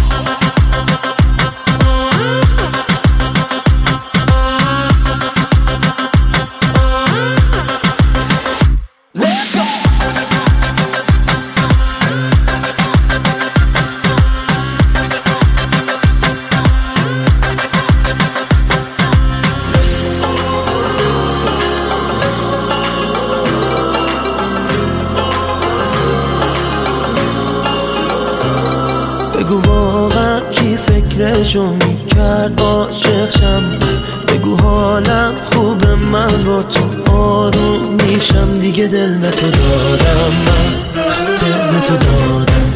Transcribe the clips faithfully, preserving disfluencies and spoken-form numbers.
بگو واقعا کی فکرشو میکرد عاشقشم، بگو حالم خوبه من با تو آروم میشم، دیگه دل به تو دادم، من دل به تو دادم،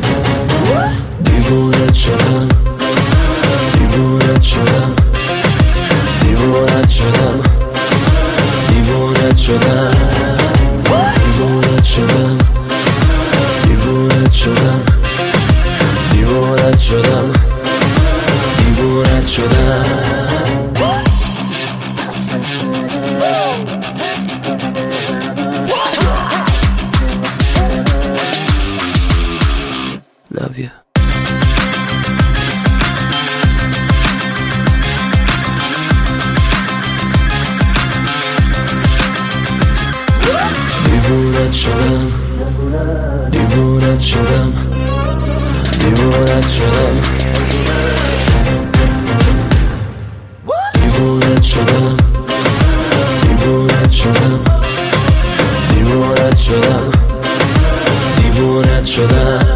دیوونت شدم دیوونت شدم دیوونت شدم دیوونت شدم دیوونت شدم دیوونت شدم دیوونت شدم دیوونت شدم Love you. دیوونت شدم دیوونت شدم دیوونت شدم دیوونت شدم دیوونت شدم دیوونت شدم دیوونت شدم